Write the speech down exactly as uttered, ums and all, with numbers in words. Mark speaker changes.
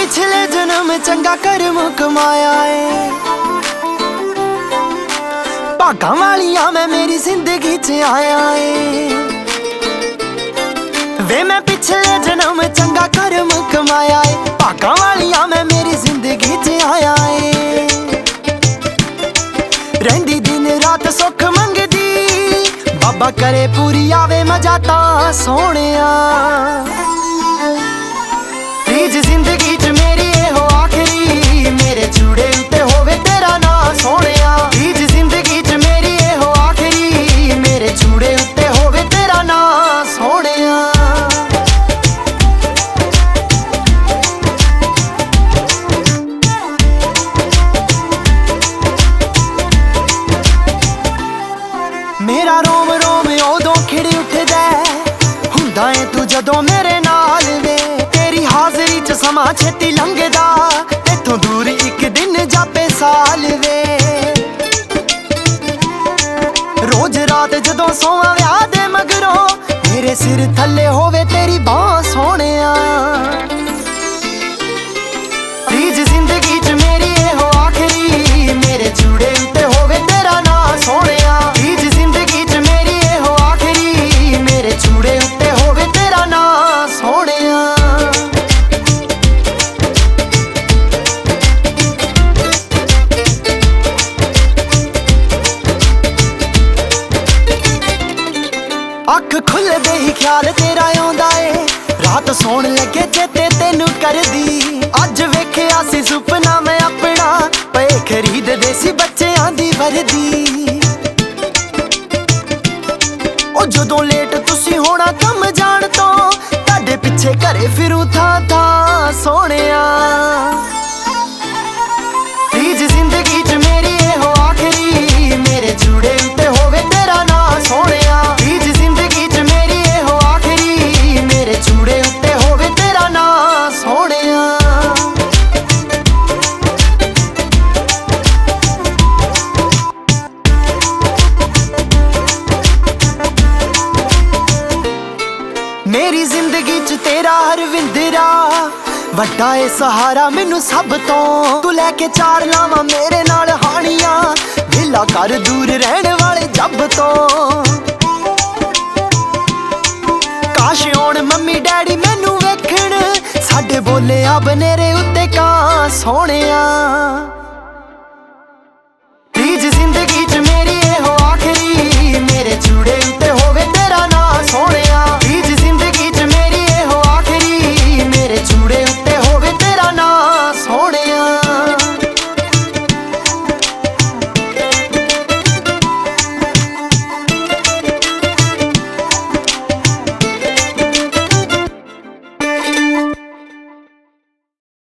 Speaker 1: पिछले जन्म चंगा कर्म कमाया है, भागा वालिया मैं मेरी जिंदगी च आया है। वे मैं पिछले जन्म चंगा कर्म कमाया है, भागा वालिया मैं मेरी जिंदगी च आया है। रहिंदी दिन रात सुख मंगदी, बाबा करे पूरी आवे मजा ता सोहणिया। रीज जिंदगी च मेरी हो आखिरी, मेरे चूड़े उत्ते होवे तेरा ना सोहणिया। रीज जिंदगी च मेरी हो आखिरी, मेरे चूड़े उत्ते होवे तेरा ना सोहणिया। मेरा रोम रोम उदों खिड़ उठदा हुंदा है तू जदों मेरे नाल वे। तेरी हाज़री च समा छेती लंघदा, इत्थों दूर एक दिन जापे साल वे। रोज रात जदों सोवां व्याह दे मगरों, मेरे सिर थल्ले होवे तेरी बांह सोहणिया। रीज जिंदगी च मेरी हो आखिरी, मेरे चूड़े उत्ते होवे तेरा ना सोहणिया। रीज जिंदगी च मेरी हो आखिरी, मेरे चूड़े उत्ते होवे तेरा ना सोहणिया। अख खुलदे ही ख्याल तेरा आउंदा ए, रात सौण लगे चेते तेनू करदी। अज वेखिया सी सुपना मैं अपना, पे खरीददे सी बच्चियां दी वर्दी। ओ जदों लेट तुसी होना कम जाण तो, तुहाडे पिछे घरे फिरूं थां थां सोहणिया। रीज जिंदगी च मेरी हो आखिरी, मेरे चूड़े उत्ते होवे तेरा ना सोहणिया। रीज जिंदगी च मेरी हो आखिरी, मेरे चूड़े उत्ते होवे तेरा ना सोहणिया। मेरी जिंदगी च तेरा हरविंदरा, वड्डा ए सहारा मैनू सब तो। तू लैके चार लावां मेरे नाल हानियां, वेला कर दूर रहने वाले जब तो। काश होण मम्मी डैडी मैनू वेखण, साडे बोले आ बनेरे उत्ते कां सोहणिया।